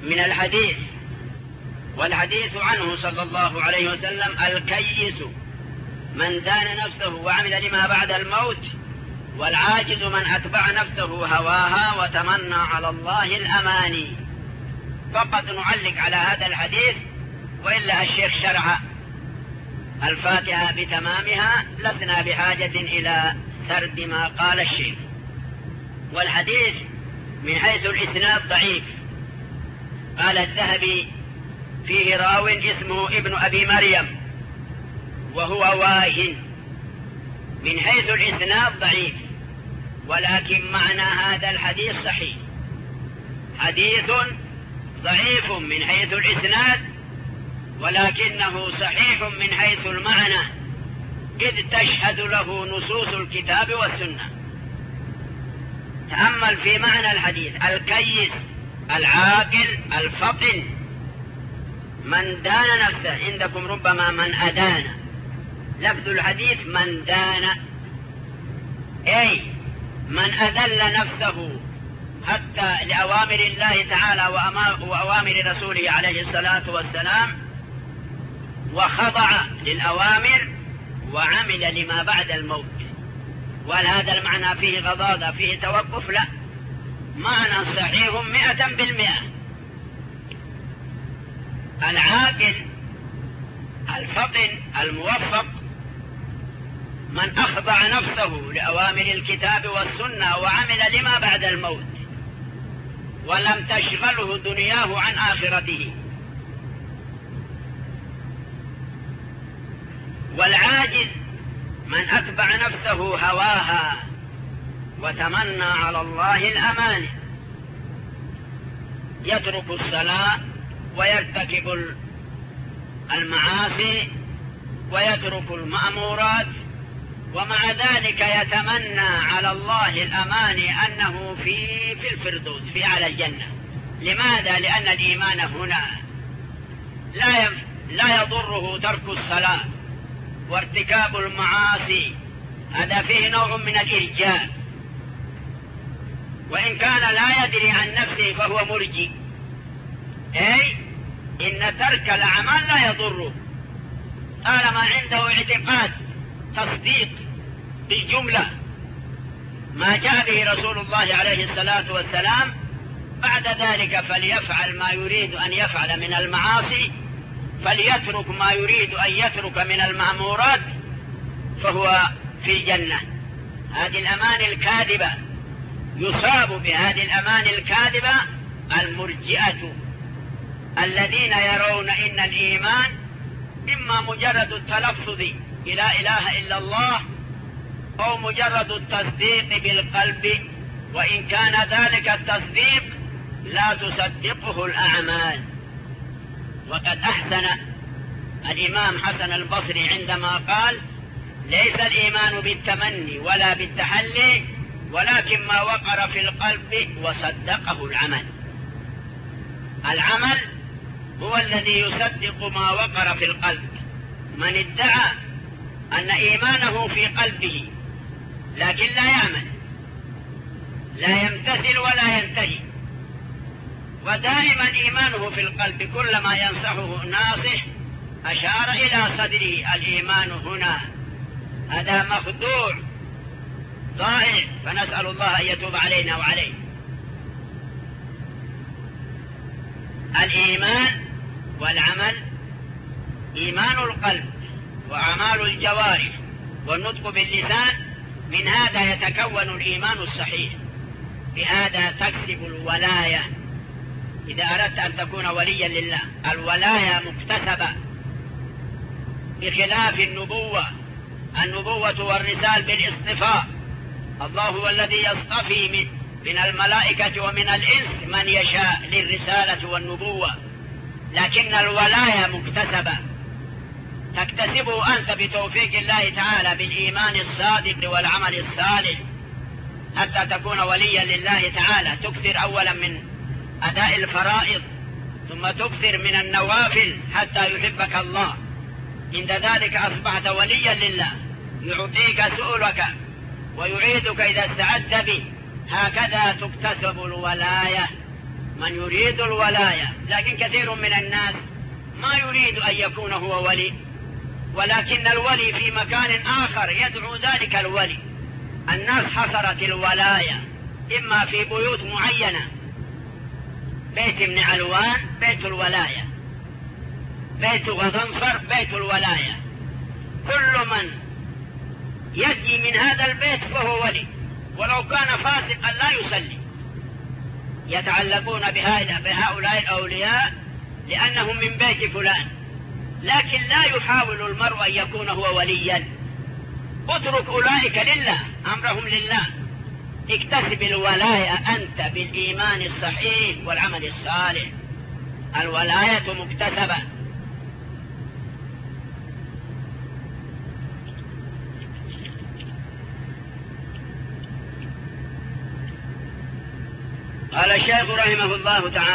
من الحديث، والحديث عنه صلى الله عليه وسلم: الكيس من دان نفسه وعمل لما بعد الموت، والعاجز من أتبع نفسه هواها وتمنى على الله الأماني. فقط نعلق على هذا الحديث، وإلا الشيخ شرح الفاتحة بتمامها، لسنا بحاجة إلى سرد ما قال الشيخ. والحديث من حيث الإسناد ضعيف. قال الذهبي: فيه راو اسمه ابن أبي مريم وهو واهن. من حيث الإسناد ضعيف، ولكن معنى هذا الحديث صحيح. حديث ضعيف من حيث الإسناد، ولكنه صحيح من حيث المعنى، إذ تشهد له نصوص الكتاب والسنة. تأمل في معنى الحديث: الكيس، العاقل، الفطن، من دان نفسه. عندكم ربما من أدان، لفظ الحديث من دان، أي من أذل نفسه حتى لأوامر الله تعالى وأوامر رسوله عليه الصلاة والسلام، وخضع للأوامر وعمل لما بعد الموت. وهذا المعنى فيه غضاضة، فيه توقف؟ لا، معنى صحيح 100%. العاقل، الفطن، الموفق، من أخضع نفسه لأوامر الكتاب والسنة وعمل لما بعد الموت، ولم تشغله دنياه عن آخرته. والعاجز من أتبع نفسه هواها وتمنى على الله الأمان، يترك الصلاة ويرتكب المعاصي ويترك المأمورات، ومع ذلك يتمنى على الله الأمان أنه في الفردوس، في على الجنة. لماذا؟ لأن الإيمان هنا لا يضره ترك الصلاة وارتكاب المعاصي، هذا فيه نوع من الإرجاء. وإن كان لا يدري عن نفسه فهو مرجي، أي إن ترك الأعمال لا يضره طالما عنده اعتقاد، تصديق بالجملة ما جاء به رسول الله عليه الصلاة والسلام. بعد ذلك فليفعل ما يريد أن يفعل من المعاصي، فليترك ما يريد أن يترك من المأمورات، فهو في الجنة. هذه الأمان الكاذبة، يصاب بهذه الأمان الكاذبة المرجئة، الذين يرون إن الإيمان إما مجرد التلفظ لا إله إلا الله، أو مجرد التصديق بالقلب، وإن كان ذلك التصديق لا تصدقه الأعمال. وقد أحسن الإمام حسن البصري عندما قال: ليس الإيمان بالتمني ولا بالتحلي، ولكن ما وقر في القلب وصدقه العمل. العمل هو الذي يصدق ما وقر في القلب. من ادعى أن إيمانه في قلبه لكن لا يعمل، لا يمتثل ولا ينتهي، ودائما إيمانه في القلب، كلما ينصحه ناصح أشار إلى صدره: الإيمان هنا، هذا مخدوع ضائع، فنسأل الله أن يتوب علينا وعليه. الإيمان والعمل: إيمان القلب وأعمال الجوارح والنطق باللسان، من هذا يتكون الإيمان الصحيح. بهذا تكسب الولاية. إذا أردت أن تكون وليا لله، الولاية مكتسبة بخلاف النبوة. النبوة والرسالة بالاصطفاء، الله هو الذي يصطفي من الملائكة ومن الإنس من يشاء للرسالة والنبوة، لكن الولاية مكتسبة، تكتسبه أنت بتوفيق الله تعالى بالإيمان الصادق والعمل الصالح حتى تكون وليا لله تعالى. تكثر أولا من أداء الفرائض، ثم تكثر من النوافل حتى يحبك الله. عند ذلك أصبحت وليا لله، يعطيك سؤلك ويعيدك إذا استعدت به. هكذا تكتسب الولاية. من يريد الولاية، لكن كثير من الناس ما يريد أن يكون هو ولي، ولكن الولي في مكان آخر يدعو ذلك الولي. الناس حصرت الولاية إما في بيوت معينة، بيت ابن علوان بيت الولاية، بيت غضنفر بيت الولاية، كل من يجي من هذا البيت فهو ولي، ولو كان فاسقا لا يصلي. يتعلقون بهؤلاء الأولياء لأنهم من بيت فلان، لكن لا يحاول المرء أن يكون هو وليا. اترك أولئك لله، أمرهم لله. اكتسب الولاية أنت بالإيمان الصحيح والعمل الصالح. الولاية مكتسبة. قال الشيخ رحمه الله تعالى: